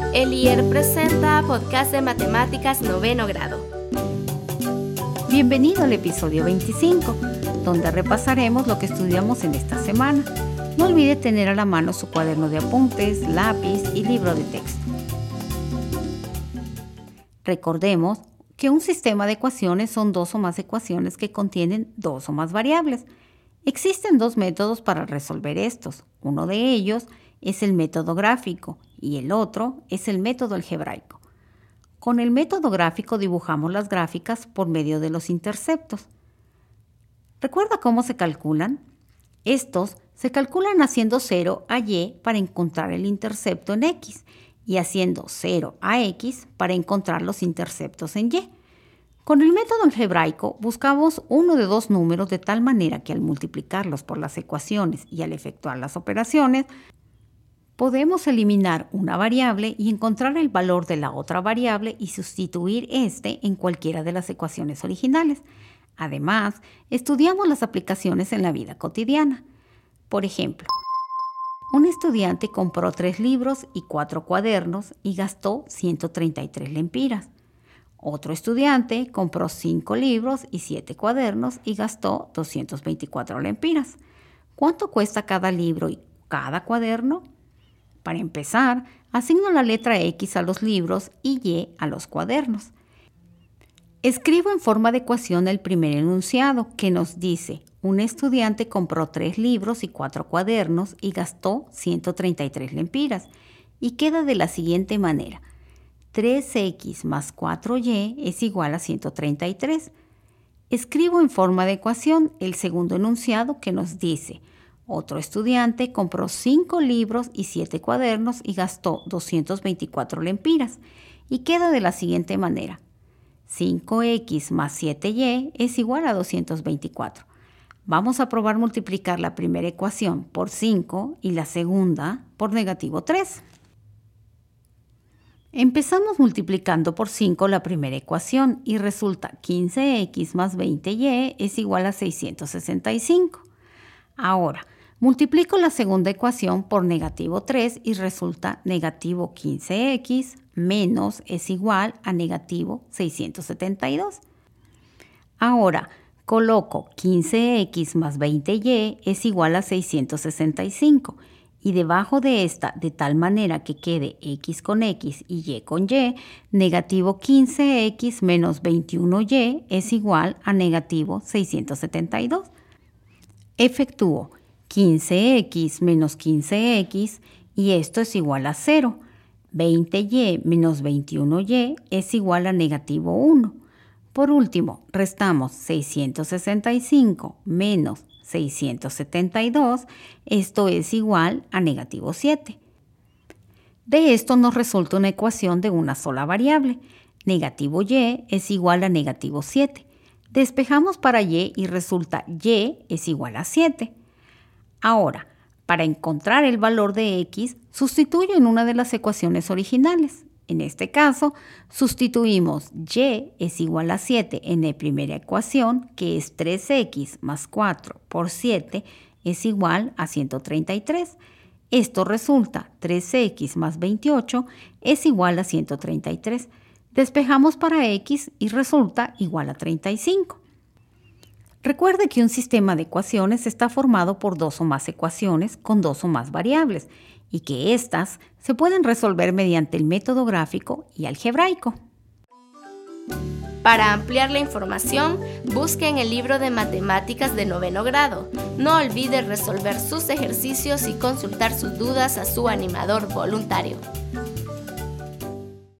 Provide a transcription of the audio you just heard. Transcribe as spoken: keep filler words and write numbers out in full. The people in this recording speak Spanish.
El I E R presenta Podcast de Matemáticas Noveno Grado. Bienvenido al episodio veinticinco, donde repasaremos lo que estudiamos en esta semana. No olvide tener a la mano su cuaderno de apuntes, lápiz y libro de texto. Recordemos que un sistema de ecuaciones son dos o más ecuaciones que contienen dos o más variables. Existen dos métodos para resolver estos. Uno de ellos es el método gráfico y el otro es el método algebraico. Con el método gráfico dibujamos las gráficas por medio de los interceptos. ¿Recuerda cómo se calculan? Estos se calculan haciendo cero a y para encontrar el intercepto en x y haciendo cero a x para encontrar los interceptos en y. Con el método algebraico buscamos uno de dos números de tal manera que al multiplicarlos por las ecuaciones y al efectuar las operaciones, podemos eliminar una variable y encontrar el valor de la otra variable y sustituir este en cualquiera de las ecuaciones originales. Además, estudiamos las aplicaciones en la vida cotidiana. Por ejemplo, un estudiante compró tres libros y cuatro cuadernos y gastó ciento treinta y tres lempiras. Otro estudiante compró cinco libros y siete cuadernos y gastó doscientas veinticuatro lempiras. ¿Cuánto cuesta cada libro y cada cuaderno? Para empezar, asigno la letra X a los libros y Y a los cuadernos. Escribo en forma de ecuación el primer enunciado que nos dice: un estudiante compró tres libros y cuatro cuadernos y gastó ciento treinta y tres lempiras, y queda de la siguiente manera: tres equis más cuatro y es igual a ciento treinta y tres. Escribo en forma de ecuación el segundo enunciado que nos dice: otro estudiante compró cinco libros y siete cuadernos y gastó doscientas veinticuatro lempiras, y queda de la siguiente manera: cinco equis más siete y es igual a doscientas veinticuatro. Vamos a probar multiplicar la primera ecuación por cinco y la segunda por negativo tres. Empezamos multiplicando por cinco la primera ecuación y resulta quince equis más veinte y es igual a seiscientos sesenta y cinco. Ahora, multiplico la segunda ecuación por negativo tres y resulta negativo quince equis menos es igual a negativo seiscientos setenta y dos. Ahora, coloco quince equis más veinte y es igual a seiscientos sesenta y cinco y debajo de esta, de tal manera que quede x con x y y con y, negativo quince equis menos veintiuno y es igual a negativo seiscientos setenta y dos. Efectúo quince equis menos quince equis y esto es igual a cero. veinte y menos veintiuno y es igual a negativo uno. Por último, restamos seiscientos sesenta y cinco menos seiscientos setenta y dos, esto es igual a negativo siete. De esto nos resulta una ecuación de una sola variable. Negativo y es igual a negativo siete. Despejamos para y y resulta y es igual a siete. Ahora, para encontrar el valor de x, sustituyo en una de las ecuaciones originales. En este caso, sustituimos y es igual a siete en la primera ecuación, que es tres equis más cuatro por siete es igual a ciento treinta y tres. Esto resulta tres equis más veintiocho es igual a ciento treinta y tres. Despejamos para x y resulta igual a treinta y cinco. Recuerde que un sistema de ecuaciones está formado por dos o más ecuaciones con dos o más variables y que éstas se pueden resolver mediante el método gráfico y algebraico. Para ampliar la información, busque en el libro de matemáticas de noveno grado. No olvide resolver sus ejercicios y consultar sus dudas a su animador voluntario.